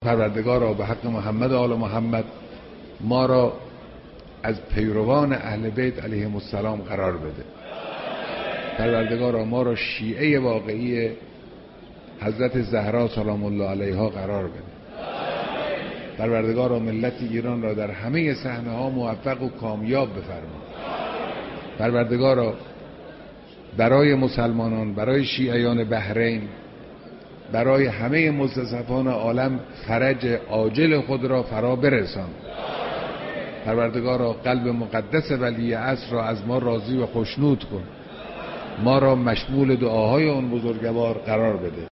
پروردگارا به حق محمد و آل محمد ما را از پیروان اهل بیت علیهم السلام قرار بده. پروردگارا ما را شیعه واقعی حضرت زهرا سلام الله علیها قرار بده. پروردگارا ملت ایران را در همه صحنه‌ها موفق و کامیاب بفرما. پروردگارا برای مسلمانان، برای شیعیان بحرین، برای همه مستضعفان عالم فرج عاجل خود را فرا برسان. پروردگارا قلب مقدس ولی عصر را از ما راضی و خوشنود کن. ما را مشمول دعاهای اون بزرگوار قرار بده.